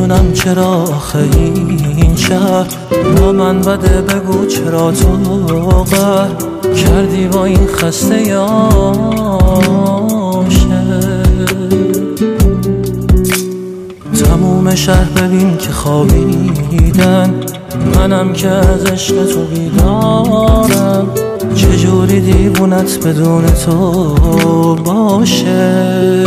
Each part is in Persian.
نمیدونم چرا آخه این شهر با من بده، بگو چرا تو قهر کردی با این خسته تموم شهر ببین که خوابیدن، منم که از عشق تو بیدارم. چجوری دیوونت بدون تو باشه؟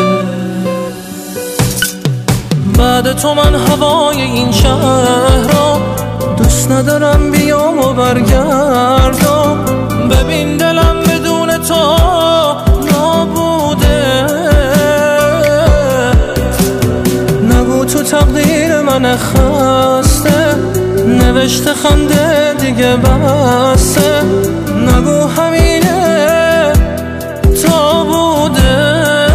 بعد تو من هوای این شهر رو دوست ندارم، بیام و برگردم. ببین دلم بدون تو نابوده. نگو تو تقدیر من خسته نوشته خنده دیگه بسته. نگو همینه تا بوده.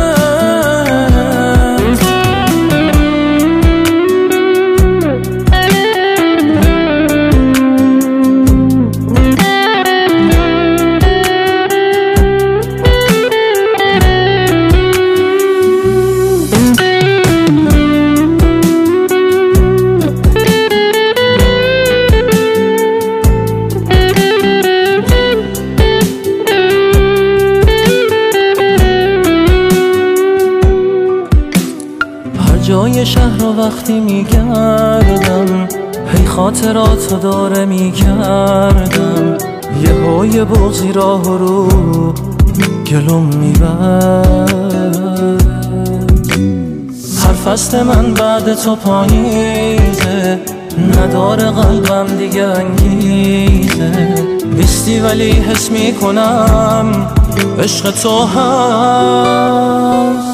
جای شهر رو وقتی میگردم هی خاطراتو داره میکردم. یه های بغضی راه رو گلوم میبرد. هر فصل من بعد تو پاییزه، نداره قلبم دیگه انگیزه. بیستی ولی حس میکنم عشق تو هست.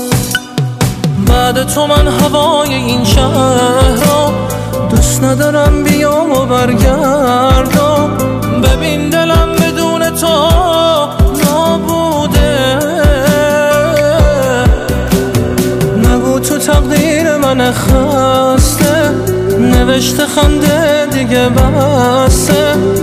بعد تو من هوای این شهر رو دوست ندارم، بیام و برگردم. ببین دلم بدون تو نابوده. نگو تو تقدیر من خسته نوشته خنده دیگه بسته.